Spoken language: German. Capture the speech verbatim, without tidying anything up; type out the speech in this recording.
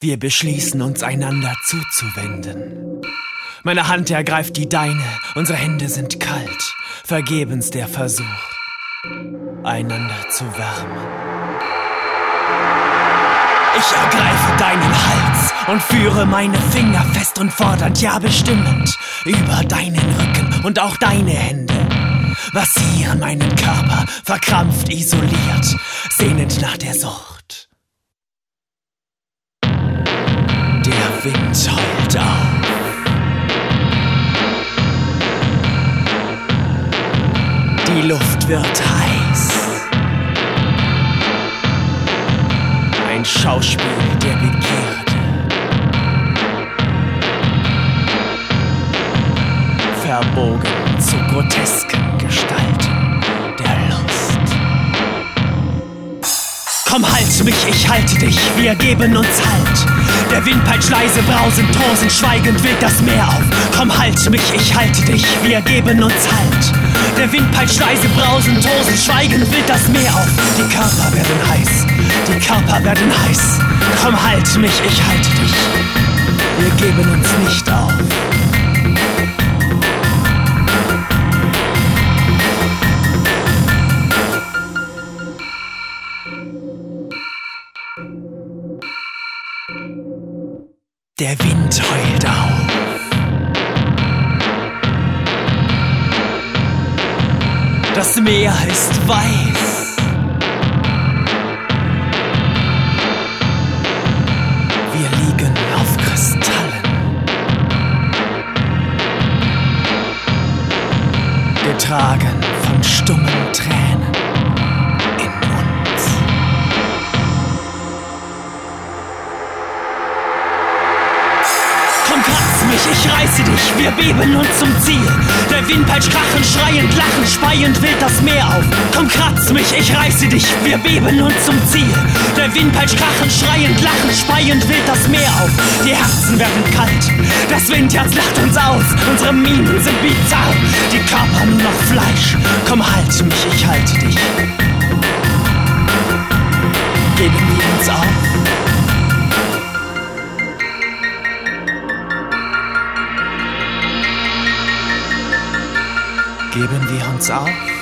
Wir beschließen uns einander zuzuwenden. Meine Hand ergreift die deine, unsere Hände sind kalt, vergebens der Versuch, einander zu wärmen. Ich ergreife deinen Hals und führe meine Finger fest und fordernd, ja bestimmend, über deinen Rücken und auch deine Hände. Massieren meinen Körper, verkrampft, isoliert, sehnend nach der Sucht. Der Wind heult auf. Die Luft wird heiß. Ein Schauspiel der Begierde. Verbogen zu grotesken Gestalten der Lust. Komm, halt mich, ich halte dich, wir geben uns Halt. Der Wind peitscht leise, brausend, tosend, schweigend weht das Meer auf. Komm, halt mich, ich halte dich, wir geben uns Halt. Der Wind peitscht leise, brausend, tosend, schweigend weht das Meer auf. Die Körper werden heiß, die Körper werden heiß. Komm, halt mich, ich halte dich, wir geben uns nicht auf. Der Wind heult auf. Das Meer ist weiß. Wir liegen auf Kristallen. Getragen von stummen Tränen in uns. Komm, kratz mich, ich reiße dich, wir beben uns zum Ziel. Der Wind peitscht krachend, schreiend, lachend, speiend wild das Meer auf. Komm, kratz mich, ich reiße dich, wir beben uns zum Ziel. Der Wind peitscht krachend, schreiend, lachend, speiend wild das Meer auf. Die Herzen werden kalt, das Windherz lacht uns aus. Unsere Mienen sind bizarr, die Körper nur noch Fleisch. Komm, halt mich, ich halte dich. Geben wir uns auf? Geben wir uns auf?